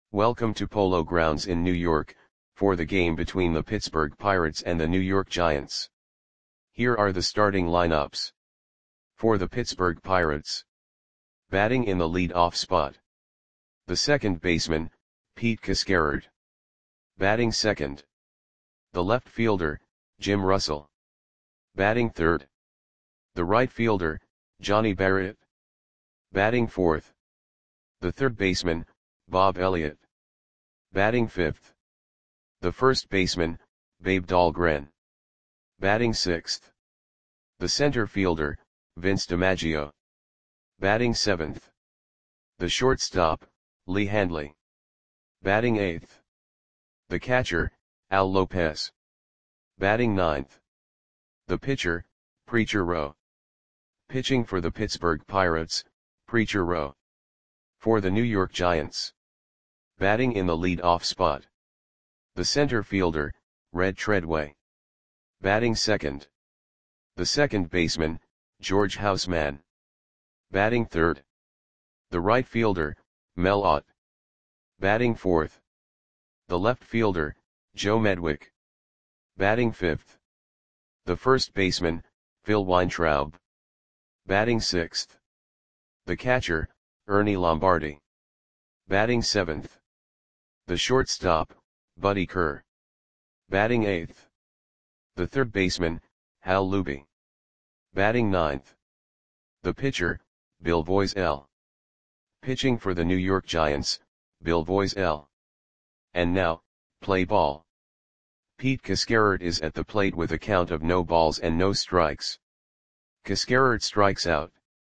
Welcome to Polo Grounds in New York, for the game between the Pittsburgh Pirates and the New York Giants. Here are the starting lineups. For the Pittsburgh Pirates. Batting in the lead-off spot. The second baseman, Pete Cascarard. Batting second. The left fielder, Jim Russell. Batting third. The right fielder, Johnny Barrett. Batting fourth. The third baseman, Bob Elliott. Batting fifth. The first baseman, Babe Dahlgren. Batting sixth. The center fielder, Vince DiMaggio. Batting seventh. The shortstop, Lee Handley. Batting eighth. The catcher, Al Lopez. Batting ninth. The pitcher, Preacher Rowe. Pitching for the Pittsburgh Pirates, Preacher Rowe. For the New York Giants. Batting in the lead-off spot. The center fielder, Red Treadway. Batting second. The second baseman, George Houseman. Batting third. The right fielder, Mel Ott. Batting fourth. The left fielder, Joe Medwick. Batting fifth. The first baseman, Phil Weintraub. Batting sixth. The catcher, Ernie Lombardi. Batting seventh. The shortstop, Buddy Kerr. Batting eighth. The third baseman, Hal Luby. Batting ninth. The pitcher, Bill Voiselle. Pitching for the New York Giants, Bill Voiselle. And now, play ball. Pete Cascarard is at the plate with a count of no balls and no strikes. Cascarard strikes out.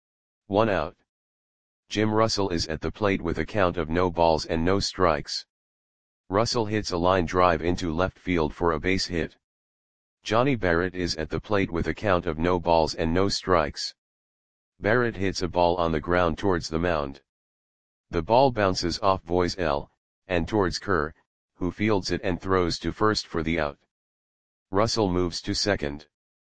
1 out. Jim Russell is at the plate with a count of no balls and no strikes. Russell hits a line drive into left field for a base hit. Johnny Barrett is at the plate with a count of no balls and no strikes. Barrett hits a ball on the ground towards the mound. The ball bounces off Voiselle, and towards Kerr, who fields it and throws to first for the out. Russell moves to second.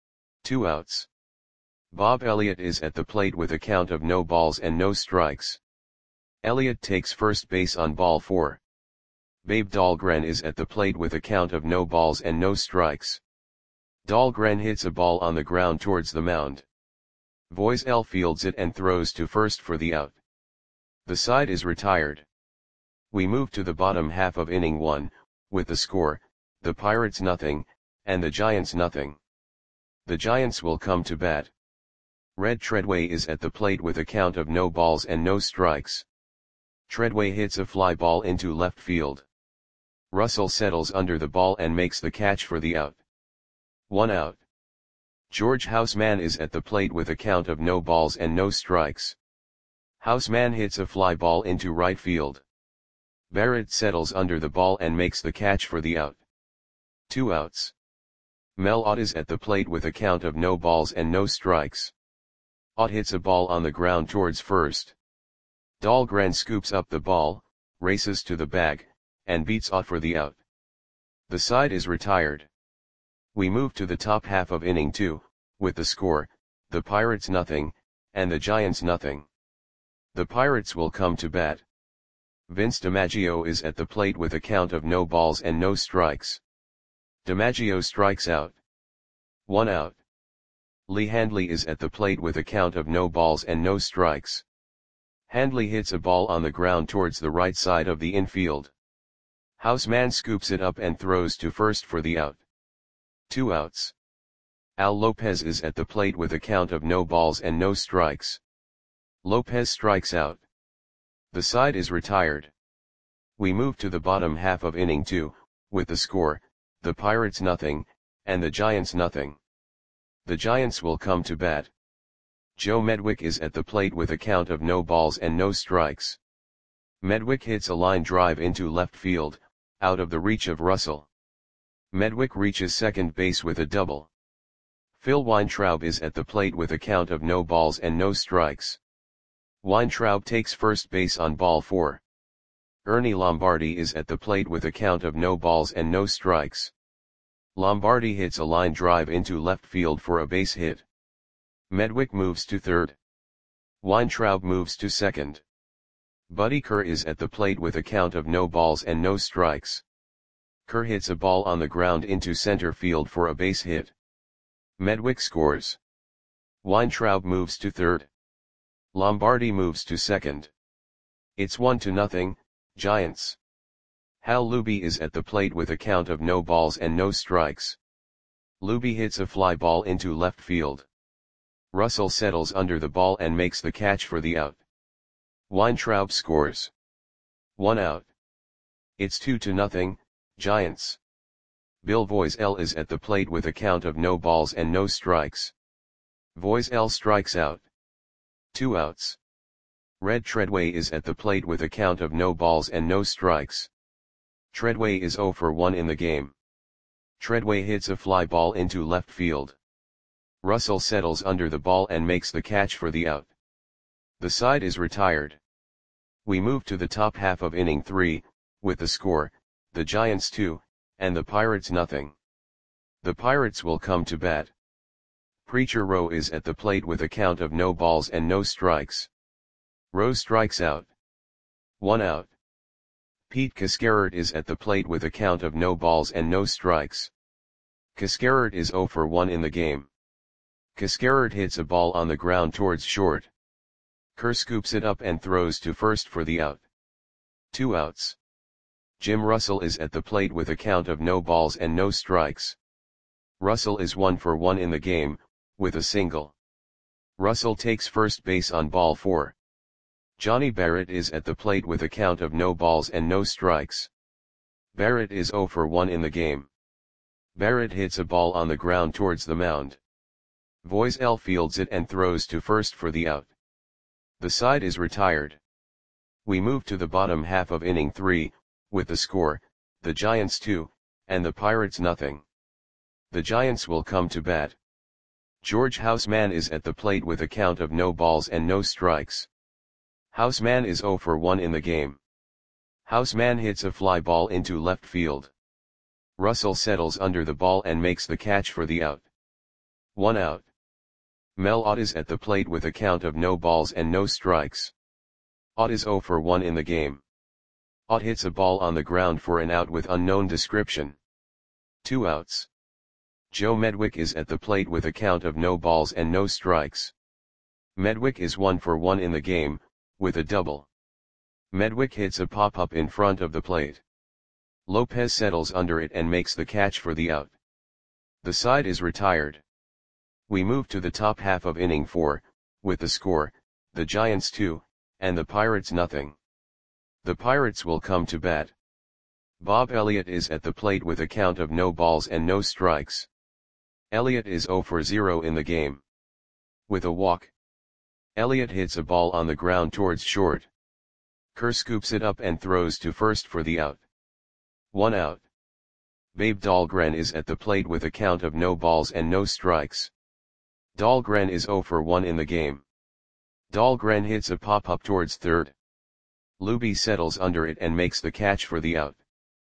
2 outs. Bob Elliott is at the plate with a count of no balls and no strikes. Elliott takes first base on ball 4. Babe Dahlgren is at the plate with a count of no balls and no strikes. Dahlgren hits a ball on the ground towards the mound. Voiselle fields it and throws to first for the out. The side is retired. We move to the bottom half of inning 1, with the score, the Pirates nothing, and the Giants nothing. The Giants will come to bat. Red Treadway is at the plate with a count of no balls and no strikes. Treadway hits a fly ball into left field. Russell settles under the ball and makes the catch for the out. 1 out. George Houseman is at the plate with a count of no balls and no strikes. Houseman hits a fly ball into right field. Barrett settles under the ball and makes the catch for the out. 2 outs. Mel Ott is at the plate with a count of no balls and no strikes. Ott hits a ball on the ground towards first. Dahlgren scoops up the ball, races to the bag, and beats Ott for the out. The side is retired. We move to the top half of inning 2, with the score, the Pirates nothing, and the Giants nothing. The Pirates will come to bat. Vince DiMaggio is at the plate with a count of no balls and no strikes. DiMaggio strikes out. 1 out. Lee Handley is at the plate with a count of no balls and no strikes. Handley hits a ball on the ground towards the right side of the infield. Houseman scoops it up and throws to first for the out. 2 outs. Al Lopez is at the plate with a count of no balls and no strikes. Lopez strikes out. The side is retired. We move to the bottom half of inning 2, with the score, the Pirates nothing, and the Giants nothing. The Giants will come to bat. Joe Medwick is at the plate with a count of no balls and no strikes. Medwick hits a line drive into left field, out of the reach of Russell. Medwick reaches second base with a double. Phil Weintraub is at the plate with a count of no balls and no strikes. Weintraub takes first base on ball 4. Ernie Lombardi is at the plate with a count of no balls and no strikes. Lombardi hits a line drive into left field for a base hit. Medwick moves to third. Weintraub moves to second. Buddy Kerr is at the plate with a count of no balls and no strikes. Kerr hits a ball on the ground into center field for a base hit. Medwick scores. Weintraub moves to third. Lombardi moves to second. It's 1-0, Giants. Hal Luby is at the plate with a count of no balls and no strikes. Luby hits a fly ball into left field. Russell settles under the ball and makes the catch for the out. Weintraub scores. 1 out. It's 2-0, Giants. Bill Voiselle is at the plate with a count of no balls and no strikes. Voiselle strikes out. 2 outs. Red Treadway is at the plate with a count of no balls and no strikes. Treadway is 0 for 1 in the game. Treadway hits a fly ball into left field. Russell settles under the ball and makes the catch for the out. The side is retired. We move to the top half of inning 3, with the score, the Giants 2, and the Pirates nothing. The Pirates will come to bat. Preacher Rowe is at the plate with a count of no balls and no strikes. Rowe strikes out. 1 out. Pete Cascarert is at the plate with a count of no balls and no strikes. Cascarert is 0 for 1 in the game. Cascarert hits a ball on the ground towards short. Kerr scoops it up and throws to first for the out. 2 outs. Jim Russell is at the plate with a count of no balls and no strikes. Russell is 1 for 1 in the game, with a single. Russell takes first base on ball 4. Johnny Barrett is at the plate with a count of no balls and no strikes. Barrett is 0 for 1 in the game. Barrett hits a ball on the ground towards the mound. Voiselle fields it and throws to first for the out. The side is retired. We move to the bottom half of inning 3, with the score, the Giants 2, and the Pirates nothing. The Giants will come to bat. George Houseman is at the plate with a count of no balls and no strikes. Houseman is 0 for 1 in the game. Houseman hits a fly ball into left field. Russell settles under the ball and makes the catch for the out. 1 out. Mel Ott is at the plate with a count of no balls and no strikes. Ott is 0 for 1 in the game. Ott hits a ball on the ground for an out with unknown description. 2 outs. Joe Medwick is at the plate with a count of no balls and no strikes. Medwick is 1 for 1 in the game, with a double. Medwick hits a pop-up in front of the plate. Lopez settles under it and makes the catch for the out. The side is retired. We move to the top half of inning 4, with the score, the Giants 2, and the Pirates nothing. The Pirates will come to bat. Bob Elliott is at the plate with a count of no balls and no strikes. Elliott is 0 for 0 in the game. With a walk. Elliott hits a ball on the ground towards short. Kerr scoops it up and throws to first for the out. 1 out. Babe Dahlgren is at the plate with a count of no balls and no strikes. Dahlgren is 0 for 1 in the game. Dahlgren hits a pop-up towards third. Luby settles under it and makes the catch for the out.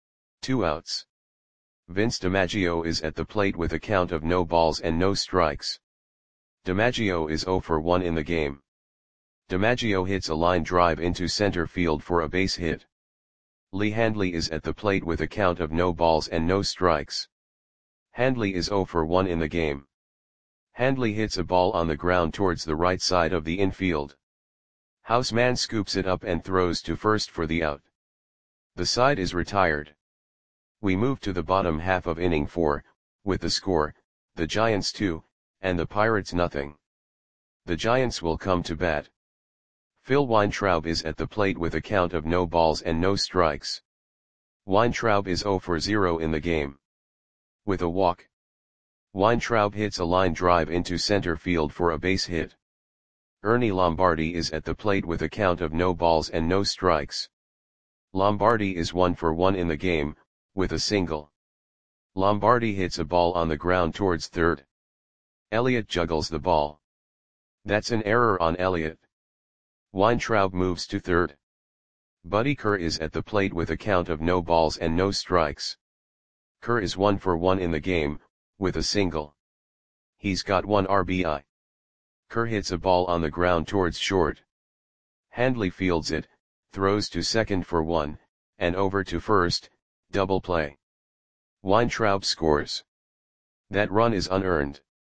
2 outs. Vince DiMaggio is at the plate with a count of no balls and no strikes. DiMaggio is 0 for 1 in the game. DiMaggio hits a line drive into center field for a base hit. Lee Handley is at the plate with a count of no balls and no strikes. Handley is 0 for 1 in the game. Handley hits a ball on the ground towards the right side of the infield. Houseman scoops it up and throws to first for the out. The side is retired. We move to the bottom half of inning 4, with the score, the Giants 2, and the Pirates nothing. The Giants will come to bat. Phil Weintraub is at the plate with a count of no balls and no strikes. Weintraub is 0 for 0 in the game. With a walk. Weintraub hits a line drive into center field for a base hit. Ernie Lombardi is at the plate with a count of no balls and no strikes. Lombardi is 1 for 1 in the game, with a single. Lombardi hits a ball on the ground towards third. Elliott juggles the ball. That's an error on Elliott. Weintraub moves to third. Buddy Kerr is at the plate with a count of no balls and no strikes. Kerr is 1 for 1 in the game, with a single. He's got 1 RBI. Kerr hits a ball on the ground towards short. Handley fields it, throws to second for 1, and over to first, double play. Weintraub scores. That run is unearned.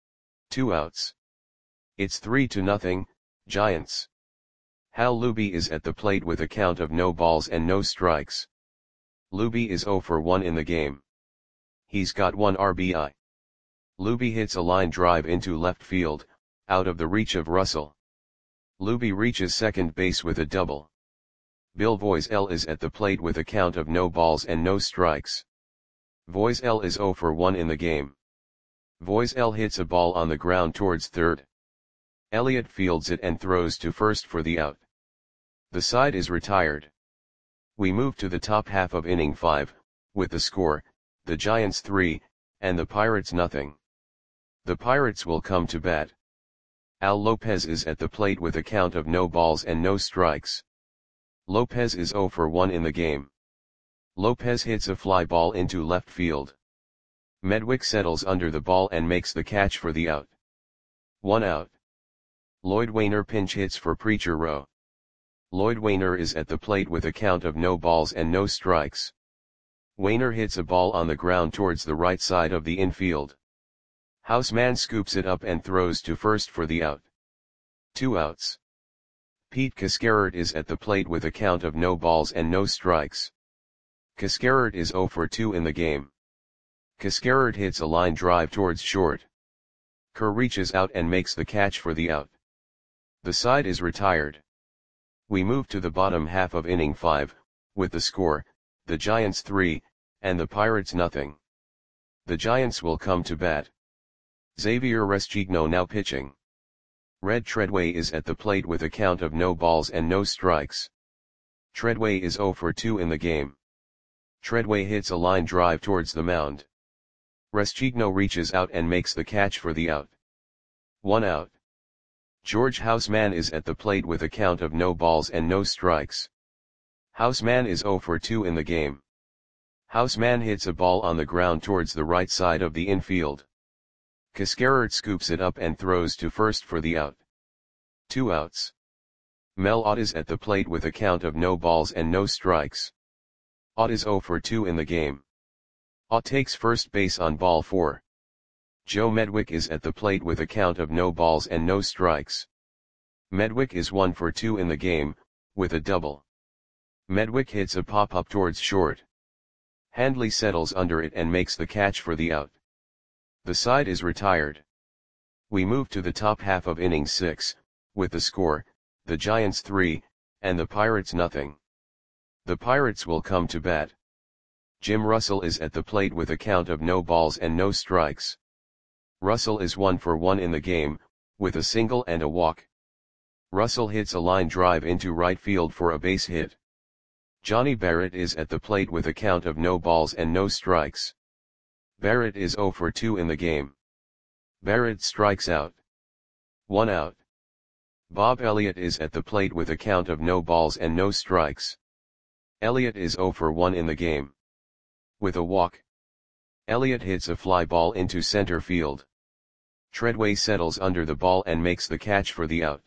2 outs. It's 3-0, Giants. Hal Luby is at the plate with a count of no balls and no strikes. Luby is 0 for 1 in the game. He's got 1 RBI. Luby hits a line drive into left field, out of the reach of Russell. Luby reaches second base with a double. Bill Voiselle is at the plate with a count of no balls and no strikes. Voiselle is 0 for 1 in the game. Voiselle hits a ball on the ground towards third. Elliott fields it and throws to first for the out. The side is retired. We move to the top half of inning 5, with the score, the Giants 3, and the Pirates nothing. The Pirates will come to bat. Al Lopez is at the plate with a count of no balls and no strikes. Lopez is 0 for 1 in the game. Lopez hits a fly ball into left field. Medwick settles under the ball and makes the catch for the out. 1 out. Lloyd Wainer pinch hits for Preacher Row. Lloyd Wainer is at the plate with a count of no balls and no strikes. Wainer hits a ball on the ground towards the right side of the infield. Houseman scoops it up and throws to first for the out. 2 outs. Pete Cascarert is at the plate with a count of no balls and no strikes. Cascarert is 0 for 2 in the game. Cascarert hits a line drive towards short. Kerr reaches out and makes the catch for the out. The side is retired. We move to the bottom half of inning 5, with the score, the Giants 3, and the Pirates nothing. The Giants will come to bat. Xavier Restigno now pitching. Red Treadway is at the plate with a count of no balls and no strikes. Treadway is 0 for 2 in the game. Treadway hits a line drive towards the mound. Restigno reaches out and makes the catch for the out. 1 out. George Houseman is at the plate with a count of no balls and no strikes. Houseman is 0 for 2 in the game. Houseman hits a ball on the ground towards the right side of the infield. Cascarert scoops it up and throws to first for the out. 2 outs. Mel Ott is at the plate with a count of no balls and no strikes. Ott is 0 for 2 in the game. Ott takes first base on ball 4. Joe Medwick is at the plate with a count of no balls and no strikes. Medwick is 1 for 2 in the game, with a double. Medwick hits a pop-up towards short. Handley settles under it and makes the catch for the out. The side is retired. We move to the top half of inning 6, with the score, the Giants 3, and the Pirates nothing. The Pirates will come to bat. Jim Russell is at the plate with a count of no balls and no strikes. Russell is 1 for 1 in the game, with a single and a walk. Russell hits a line drive into right field for a base hit. Johnny Barrett is at the plate with a count of no balls and no strikes. Barrett is 0 for 2 in the game. Barrett strikes out. 1 out. Bob Elliott is at the plate with a count of no balls and no strikes. Elliott is 0 for 1 in the game. With a walk. Elliott hits a fly ball into center field. Treadway settles under the ball and makes the catch for the out.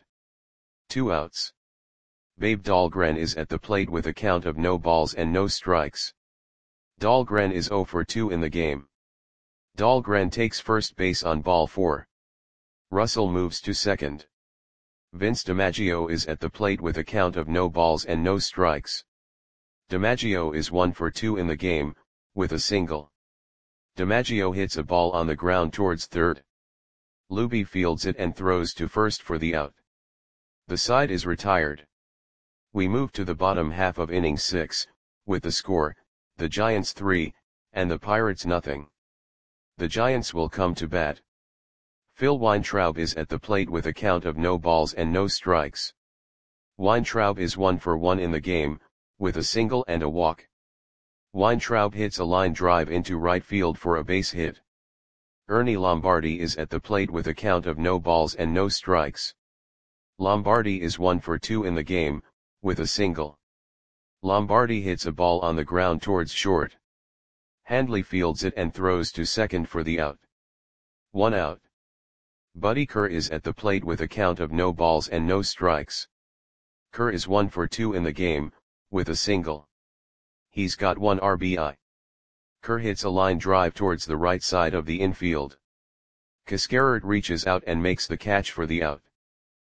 2 outs. Babe Dahlgren is at the plate with a count of no balls and no strikes. Dahlgren is 0 for 2 in the game. Dahlgren takes first base on ball 4. Russell moves to second. Vince DiMaggio is at the plate with a count of no balls and no strikes. DiMaggio is 1 for 2 in the game, with a single. DiMaggio hits a ball on the ground towards third. Luby fields it and throws to first for the out. The side is retired. We move to the bottom half of inning 6, with the score, the Giants 3, and the Pirates nothing. The Giants will come to bat. Phil Weintraub is at the plate with a count of no balls and no strikes. Weintraub is 1 for 1 in the game, with a single and a walk. Weintraub hits a line drive into right field for a base hit. Ernie Lombardi is at the plate with a count of no balls and no strikes. Lombardi is 1 for 2 in the game, with a single. Lombardi hits a ball on the ground towards short. Handley fields it and throws to second for the out. 1 out. Buddy Kerr is at the plate with a count of no balls and no strikes. Kerr is 1 for 2 in the game, with a single. He's got 1 RBI. Kerr hits a line drive towards the right side of the infield. Cascarert reaches out and makes the catch for the out.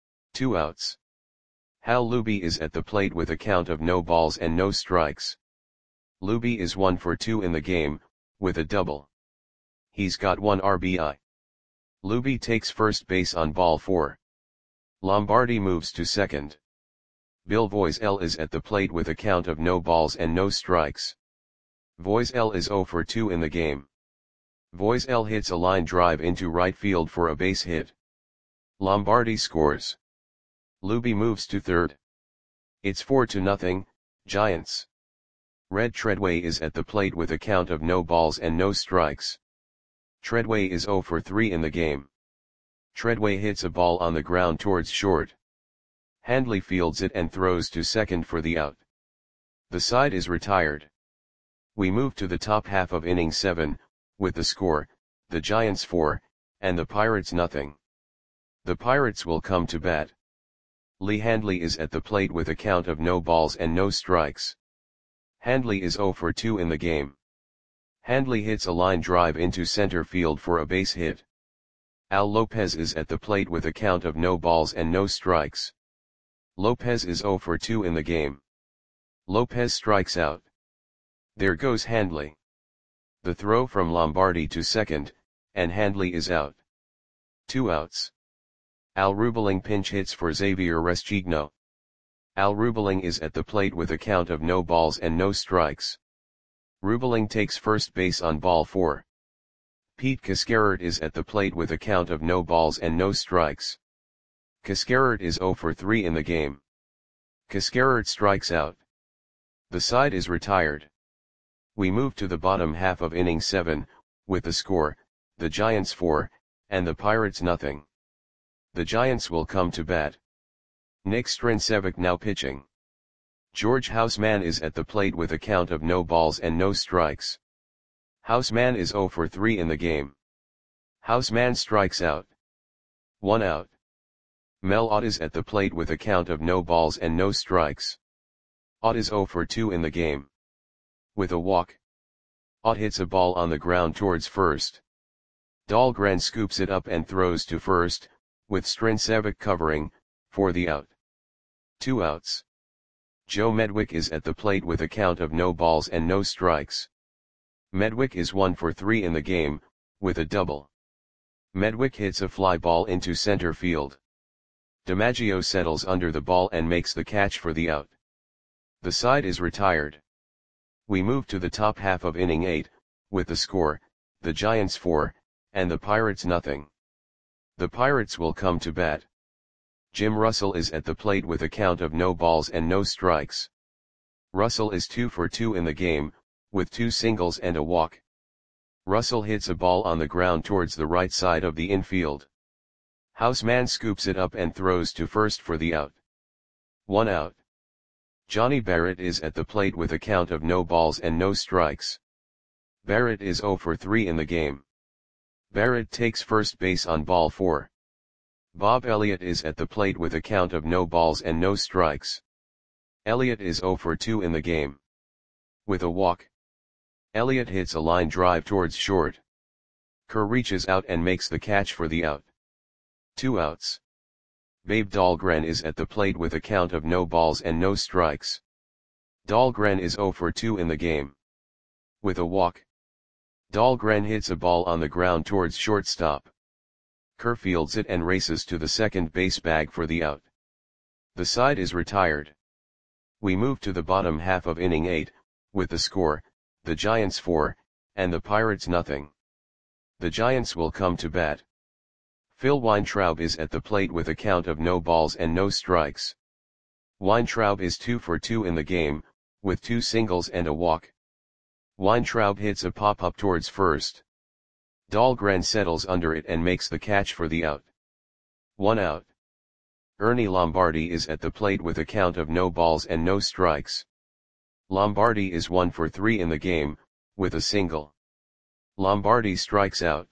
2 outs. Hal Luby is at the plate with a count of no balls and no strikes. Luby is 1 for 2 in the game, with a double. He's got 1 RBI. Luby takes first base on ball 4. Lombardi moves to second. Bill Voiselle is at the plate with a count of no balls and no strikes. Voiselle is 0 for 2 in the game. Voiselle hits a line drive into right field for a base hit. Lombardi scores. Luby moves to third. It's 4-0, Giants. Red Treadway is at the plate with a count of no balls and no strikes. Treadway is 0 for 3 in the game. Treadway hits a ball on the ground towards short. Handley fields it and throws to second for the out. The side is retired. We move to the top half of inning 7, with the score, the Giants 4, and the Pirates nothing. The Pirates will come to bat. Lee Handley is at the plate with a count of no balls and no strikes. Handley is 0 for 2 in the game. Handley hits a line drive into center field for a base hit. Al Lopez is at the plate with a count of no balls and no strikes. Lopez is 0 for 2 in the game. Lopez strikes out. There goes Handley. The throw from Lombardi to second, and Handley is out. 2 outs. Al Rubeling pinch hits for Xavier Restigno. Al Rubeling is at the plate with a count of no balls and no strikes. Rubeling takes first base on ball 4. Pete Cascarert is at the plate with a count of no balls and no strikes. Cascarert is 0 for 3 in the game. Cascarert strikes out. The side is retired. We move to the bottom half of inning 7, with the score, the Giants 4, and the Pirates nothing. The Giants will come to bat. Nick Strencevic now pitching. George Houseman is at the plate with a count of no balls and no strikes. Houseman is 0 for 3 in the game. Houseman strikes out. 1 out. Mel Ott is at the plate with a count of no balls and no strikes. Ott is 0 for 2 in the game. With a walk. Ott hits a ball on the ground towards first. Dahlgren scoops it up and throws to first, with Strencevic covering, for the out. 2 outs. Joe Medwick is at the plate with a count of no balls and no strikes. Medwick is 1 for 3 in the game, with a double. Medwick hits a fly ball into center field. DiMaggio settles under the ball and makes the catch for the out. The side is retired. We move to the top half of inning 8, with the score, the Giants 4, and the Pirates nothing. The Pirates will come to bat. Jim Russell is at the plate with a count of no balls and no strikes. Russell is 2 for 2 in the game, with 2 singles and a walk. Russell hits a ball on the ground towards the right side of the infield. Houseman scoops it up and throws to first for the out. 1 out. Johnny Barrett is at the plate with a count of no balls and no strikes. Barrett is 0 for 3 in the game. Barrett takes first base on ball 4. Bob Elliott is at the plate with a count of no balls and no strikes. Elliott is 0 for 2 in the game. With a walk. Elliott hits a line drive towards short. Kerr reaches out and makes the catch for the out. 2 outs. Babe Dahlgren is at the plate with a count of no balls and no strikes. Dahlgren is 0 for 2 in the game. With a walk. Dahlgren hits a ball on the ground towards shortstop. Kerr fields it and races to the second base bag for the out. The side is retired. We move to the bottom half of inning 8, with the score, the Giants 4, and the Pirates nothing. The Giants will come to bat. Phil Weintraub is at the plate with a count of no balls and no strikes. Weintraub is 2 for 2 in the game, with 2 singles and a walk. Weintraub hits a pop-up towards first. Dahlgren settles under it and makes the catch for the out. 1 out. Ernie Lombardi is at the plate with a count of no balls and no strikes. Lombardi is 1 for 3 in the game, with a single. Lombardi strikes out.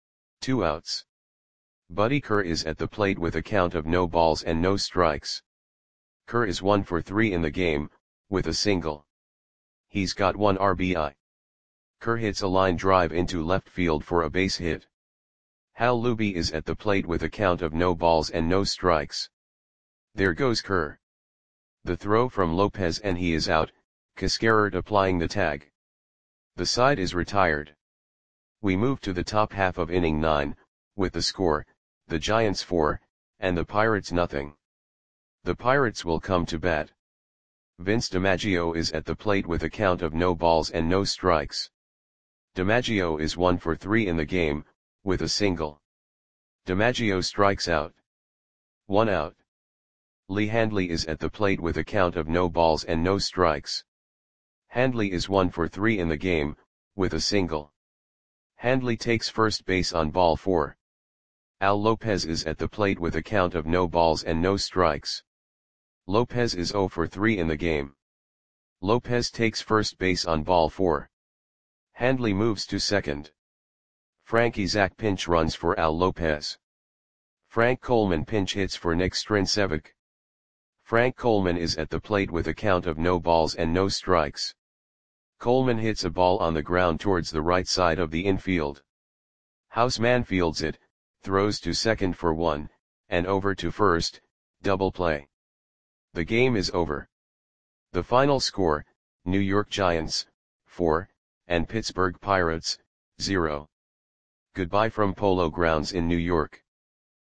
2 outs. Buddy Kerr is at the plate with a count of no balls and no strikes. Kerr is 1 for 3 in the game, with a single. He's got 1 RBI. Kerr hits a line drive into left field for a base hit. Hal Luby is at the plate with a count of no balls and no strikes. There goes Kerr. The throw from Lopez and he is out, Cascarert applying the tag. The side is retired. We move to the top half of inning 9, with the score, the Giants 4, and the Pirates nothing. The Pirates will come to bat. Vince DiMaggio is at the plate with a count of no balls and no strikes. DiMaggio is 1 for 3 in the game, with a single. DiMaggio strikes out. 1 out. Lee Handley is at the plate with a count of no balls and no strikes. Handley is 1 for 3 in the game, with a single. Handley takes first base on ball 4. Al Lopez is at the plate with a count of no balls and no strikes. Lopez is 0 for 3 in the game. Lopez takes first base on ball 4. Handley moves to second. Frankie Zach pinch runs for Al Lopez. Frank Coleman pinch hits for Nick Strincevic. Frank Coleman is at the plate with a count of no balls and no strikes. Coleman hits a ball on the ground towards the right side of the infield. Houseman fields it, throws to second for 1, and over to first, double play. The game is over. The final score, New York Giants, 4, and Pittsburgh Pirates, 0. Goodbye from Polo Grounds in New York.